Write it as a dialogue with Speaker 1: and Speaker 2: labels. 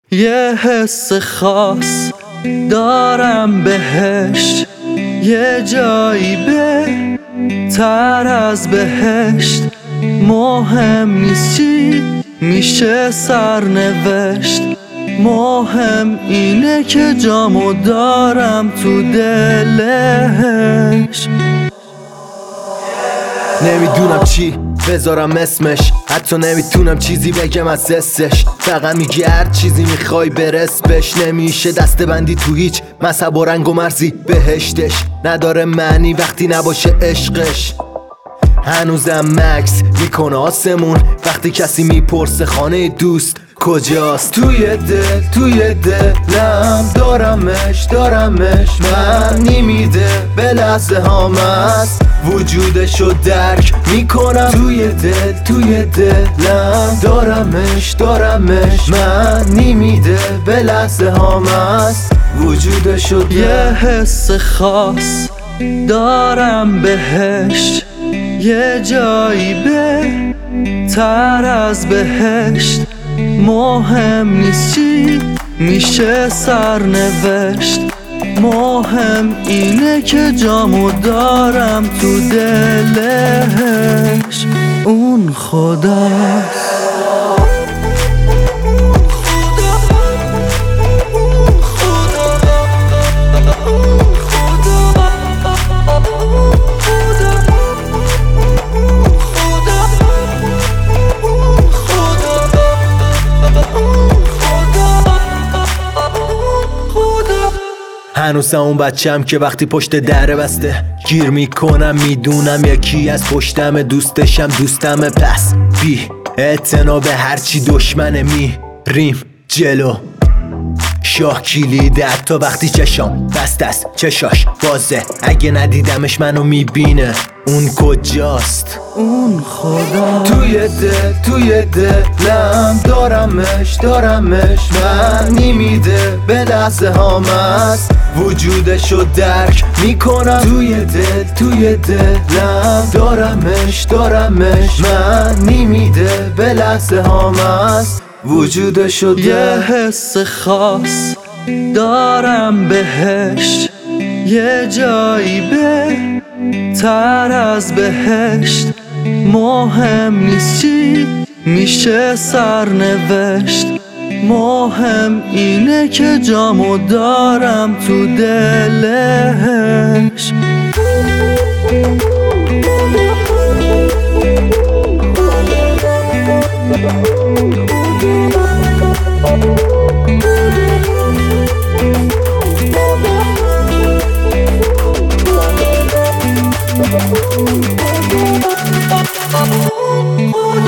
Speaker 1: یه حس خاص دارم بهش، یه جایی بهتر از بهشت. مهم نیست چی میشه سرنوشت، مهم اینه که جامو دارم تو دلش.
Speaker 2: نمیدونم چی بذارم اسمش، حتی نمیتونم چیزی بگم از حسش. فقط میگی هر چیزی میخوای برس بش، نمیشه دسته بندی تو هیچ مذهب و رنگ و مرزی. بهشتش نداره معنی وقتی نباشه عشقش. هنوزم مکس میکنه آسمون وقتی کسی میپرسه خانه دوست کجاست. توی دلم دارمش معنی میده به لحظه هام است، وجودشو درک میکنم. توی دلم دارمش معنی میده به لحظه هام است، وجودشو
Speaker 1: یه حس خاص دارم بهش، یه جایی بهتر از بهشت. مهم نیست چی میشه سرنوشت، مهم اینه که جامو دارم تو دلش. اون خداست.
Speaker 2: هنوزم اون بچه‌ام که وقتی پشت در بسته گیر میکنم، میدونم یکی از پشتم دوستشم دوستمه. پس بی اعتنا به هرچی دشمنه میریم جلو. شاه کلیده حتی وقتی چشام بسته است چشاش بازه، اگه ندیدمش منو میبینه. اون کجاست؟
Speaker 1: اون خدا.
Speaker 2: توی دلم دارمش معنی میده به لحظه هام است، وجودشو درک میکنم. توی دلم دارمش معنی میده به لحظه هام است، وجودشو
Speaker 1: یه حس خاص دارم بهش، یه جایی بهتر از بهشت. مهم نیست چی میشه سرنوشت، مهم اینه که جامو دارم تو دلش.
Speaker 3: Oh,